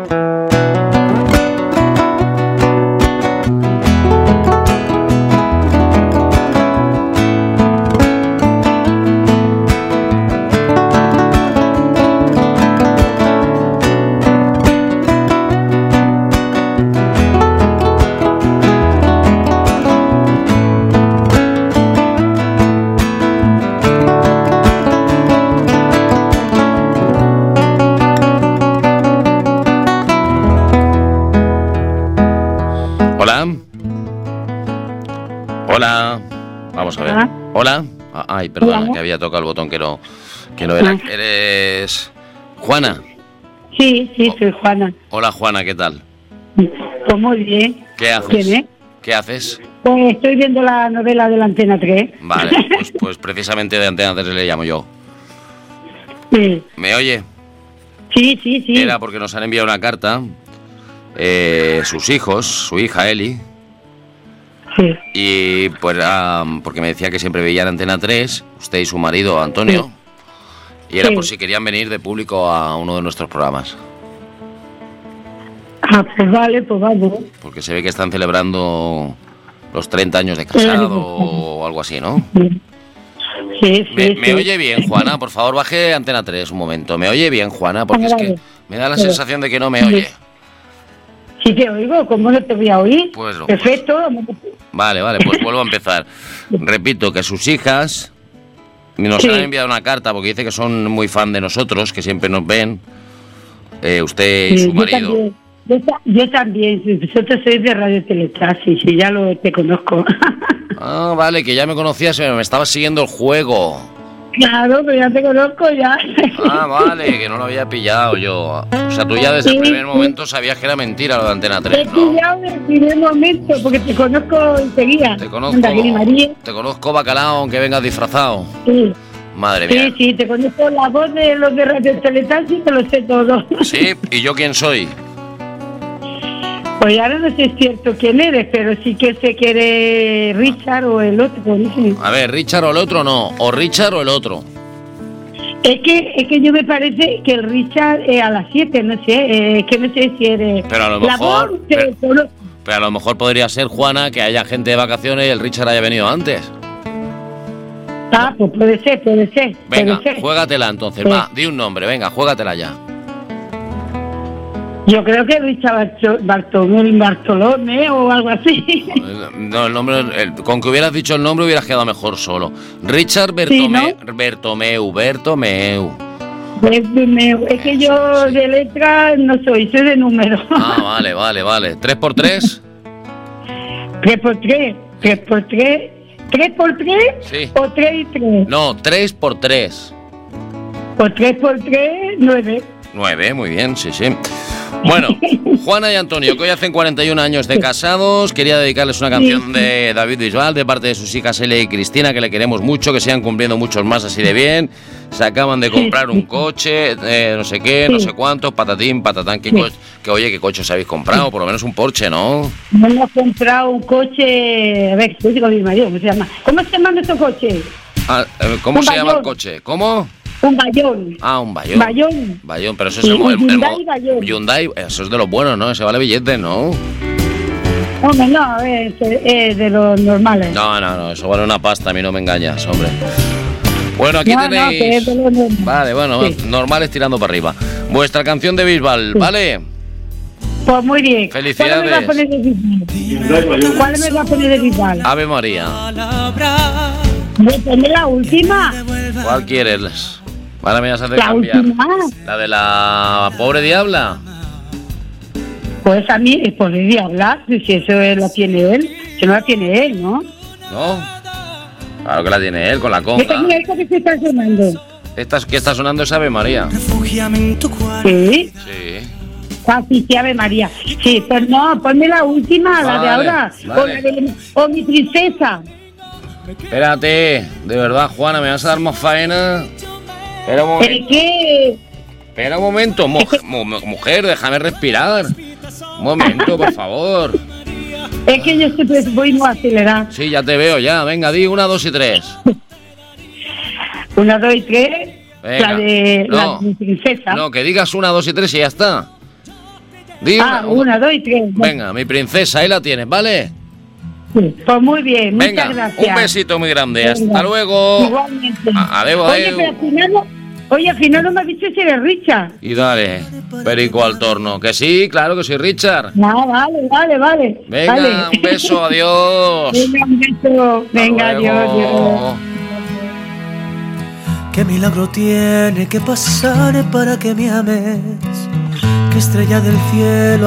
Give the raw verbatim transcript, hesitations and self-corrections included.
Hola. Vamos a ver. ¿Ah? Hola. Ay, perdona, Hola. que había tocado el botón que no, que no era. Ah. ¿Eres Juana? Sí, sí, soy Juana. Hola, Juana, ¿qué tal? Pues muy bien. ¿Qué haces? ¿Quién es? ¿Qué haces? Pues estoy viendo la novela de la Antena tres. Vale, pues, pues precisamente de Antena tres le llamo yo. Sí. ¿Me oye? Sí, sí, sí. Era porque nos han enviado una carta, eh, sus hijos, su hija Eli. Sí. Y pues um, porque me decía que siempre veían Antena tres, usted y su marido Antonio. Sí. Y era sí. por si querían venir de público a uno de nuestros programas. Ah, pues vale, pues vamos. Porque se ve que están celebrando los treinta años de casado sí. o algo así, ¿no? Sí, sí. ¿Me, sí. me oye bien, Juana? Por favor, baje Antena tres un momento. ¿Me oye bien, Juana? Porque vale. es que me da la sí. sensación de que no me oye. Sí te oigo, ¿cómo no te voy a oír? Pues no, perfecto. Pues. Vale, vale, pues vuelvo a empezar. Repito que sus hijas nos sí. han enviado una carta porque dice que son muy fan de nosotros, que siempre nos ven, eh, usted y sí, su marido. Yo, yo, yo también, vosotros sois de Radio Teletaxis y ya lo te conozco. Ah, vale, que ya me conocías, me estabas siguiendo el juego. Claro, pero ya te conozco ya. Ah, vale, que no lo había pillado yo. O sea, tú ya desde sí, el primer momento sabías que era mentira lo de Antena tres, ¿no? Te he pillado desde el primer momento, porque te conozco enseguida. Te conozco, te conozco bacalao, aunque vengas disfrazado. Sí. Madre mía. Sí, sí, te conozco la voz de los de Radio Teletaxis, te lo sé todo. Sí, ¿y yo quién soy? Pues ahora no sé si es cierto quién eres, pero sí que sé que eres Richard o el otro. No sé. A ver, Richard o el otro no, o Richard o el otro. Es que es que yo me parece que el Richard es a las siete, no sé, es eh, que no sé si eres... Pero a lo mejor... Pero, pero a lo mejor podría ser, Juana, que haya gente de vacaciones y el Richard haya venido antes. Ah, pues puede ser, puede ser. Venga, puede ser. Juégatela entonces, sí. va, di un nombre, venga, juégatela ya. Yo creo que Richard Bartolomé, Bartolomé o algo así. No, el nombre, el, con que hubieras dicho el nombre hubieras quedado mejor solo. Richard Bertome, sí, ¿no? Bertomeu, Bertomeu. Bertomeu. Es que yo de letra no soy, soy de números. Ah, vale, vale, vale. ¿Tres por tres? ¿Tres por tres? ¿Tres por tres? ¿Tres por tres? Sí. ¿O tres y tres? No, tres por tres. Por tres por tres, nueve. Nueve, muy bien, sí, sí. Bueno, Juana y Antonio, que hoy hacen cuarenta y un años de casados, quería dedicarles una canción de David Bisbal de parte de sus hijas Elia y Cristina, que le queremos mucho, que sigan cumpliendo muchos más así de bien. Se acaban de comprar un coche, eh, no sé qué, no sé cuántos, patatín, patatán, ¿qué coche? Que oye, ¿qué coche os habéis comprado? Por lo menos un Porsche, ¿no? Hemos comprado un coche, a ver, digo mi marido, ¿cómo se llama? ¿Cómo se llama nuestro coche? Ah, ¿Cómo un se bayón. llama el coche? ¿Cómo? Un Bayón. Ah, un Bayón. Bayón. Bayón, pero eso es el, el, el, el, el Hyundai, eso es de los buenos, ¿no? Ese vale billete, ¿no? Hombre, no, es, es de los normales. No, no, no, eso vale una pasta, a mí no me engañas, hombre. Bueno, aquí no, tenéis... No, que es de los normales. Vale, bueno, sí. normales tirando para arriba. Vuestra canción de Bisbal, sí. ¿vale? Pues muy bien. Felicidades. ¿Cuál me va a poner de Bisbal? ¿Cuál me va a poner de Bisbal? Ave María. ¿Me pone la última? ¿Cuál quieres? Ahora me vas a hacer la cambiar. Última. ¿La de la pobre diabla? Pues a mí, es pobre diabla, si eso la tiene él, si no la tiene él, ¿no? No, claro que la tiene él, con la conga. ¿Esta es que está sonando? Esta que está sonando es Ave María. ¿Sí? Sí. Casi, sí, Ave María. Sí, pues no, ponme la última, vale, la de ahora. Vale. O, la de, o mi princesa. Espérate, de verdad, Juana, ¿me vas a dar más faena? Espera un momento. ¿El qué? Espera un momento, Mo- mu- mujer, déjame respirar. Un momento, por favor. Es que yo siempre voy muy acelerada. Sí, ya te veo, ya. Venga, di una, dos y tres. Una, dos y tres. Venga. La de no, la de mi princesa. No, que digas una, dos y tres y ya está. Di ah, una, una, dos y tres. Venga, mi princesa, ahí la tienes, ¿vale? Sí. Pues muy bien, Venga, muchas gracias. un besito muy grande. Venga. Hasta luego. Igualmente. A- Adeu, Oye, adeu. pero al final no, oye, al final no me has dicho si eres Richard. Y dale, perico al torno. Que sí, claro que soy Richard. No, vale, vale, vale. Venga, vale. un beso, adiós. Venga, un beso. Venga, Hasta adiós, luego. adiós. ¿Qué milagro tiene que pasar para que me ames? ¿Qué estrella del cielo